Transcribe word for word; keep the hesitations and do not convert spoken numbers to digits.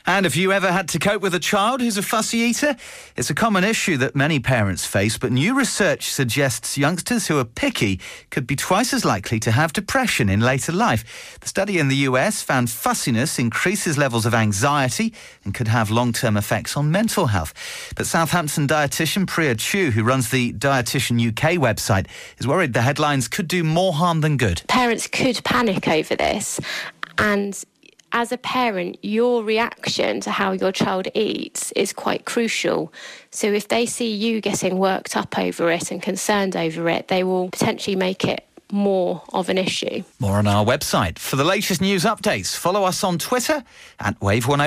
And have you ever had to cope with a child who's a fussy eater? It's a common issue that many parents face, but new research suggests youngsters who are picky could be twice as likely to have depression in later life. The study in the U S found fussiness increases levels of anxiety and could have long-term effects on mental health. But Southampton dietitian Priya Chu, who runs the Dietitian U K website, is worried the headlines could do more harm than good. Parents could panic over this, and as a parent, your reaction to how your child eats is quite crucial. So if they see you getting worked up over it and concerned over it, they will potentially make it more of an issue. More on our website. For the latest news updates, follow us on Twitter at Wave one oh.